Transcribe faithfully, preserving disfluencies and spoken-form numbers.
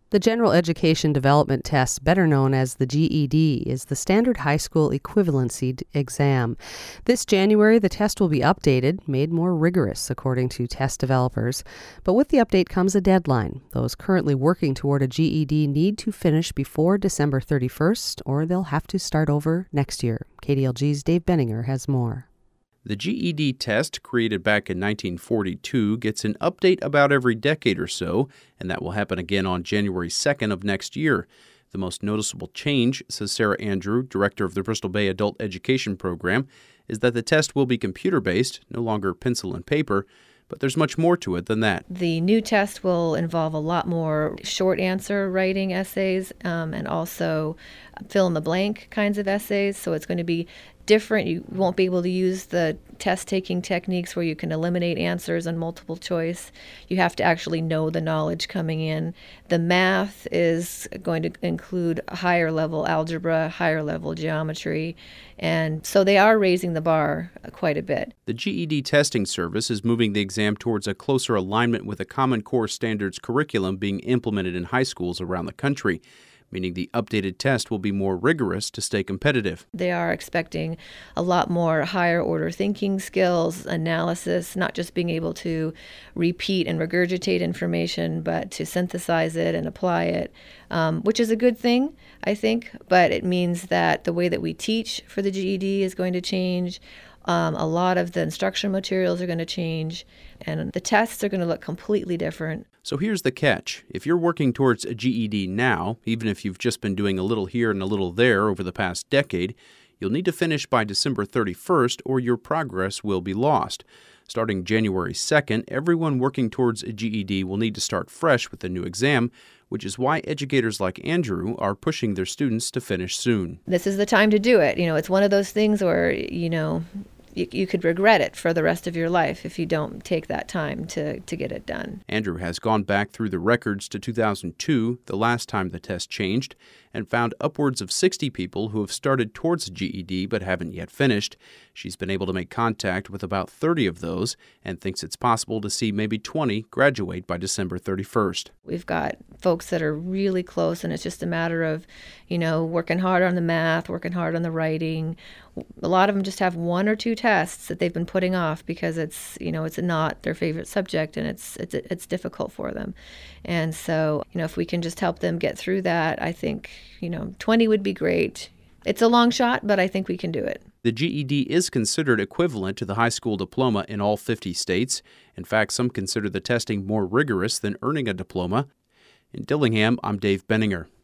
The General Education Development Test, better known as the G E D, is the standard high school equivalency d- exam. This January, the test will be updated, made more rigorous, according to test developers. But with the update comes a deadline. Those currently working toward a G E D need to finish before December thirty-first, or they'll have to start over next year. K D L G's Dave Benninger has more. The G E D test, created back in nineteen forty-two, gets an update about every decade or so, and that will happen again on January second of next year. The most noticeable change, says Sarah Andrew, director of the Bristol Bay Adult Education Program, is that the test will be computer-based, no longer pencil and paper, but there's much more to it than that. The new test will involve a lot more short answer writing essays um, and also fill-in-the-blank kinds of essays, so it's going to be different. You won't be able to use the test-taking techniques where you can eliminate answers on multiple choice. You have to actually know the knowledge coming in. The math is going to include higher level algebra, higher level geometry, and so they are raising the bar quite a bit. The G E D testing service is moving the exam towards a closer alignment with a Common Core Standards curriculum being implemented in high schools around the country, meaning the updated test will be more rigorous to stay competitive. They are expecting a lot more higher order thinking skills, analysis, not just being able to repeat and regurgitate information, but to synthesize it and apply it, um, which is a good thing, I think, but it means that the way that we teach for the G E D is going to change. Um, a lot of the instructional materials are going to change, and the tests are going to look completely different. So here's the catch. If you're working towards a G E D now, even if you've just been doing a little here and a little there over the past decade, you'll need to finish by December thirty-first or your progress will be lost. Starting January second, everyone working towards a G E D will need to start fresh with the new exam, which is why educators like Andrew are pushing their students to finish soon. This is the time to do it. You know, it's one of those things where, you know, you, you could regret it for the rest of your life if you don't take that time to, to get it done. Andrew has gone back through the records to two thousand two, the last time the test changed, and found upwards of sixty people who have started towards a G E D but haven't yet finished. She's been able to make contact with about thirty of those and thinks it's possible to see maybe twenty graduate by December thirty-first. We've got folks that are really close, and it's just a matter of, you know, working hard on the math, working hard on the writing. A lot of them just have one or two tests that they've been putting off because it's, you know, it's not their favorite subject and it's it's it's difficult for them. And so, you know, if we can just help them get through that, I think, you know, twenty would be great. It's a long shot, but I think we can do it. The G E D is considered equivalent to the high school diploma in all fifty states. In fact, some consider the testing more rigorous than earning a diploma. In Dillingham, I'm Dave Benninger.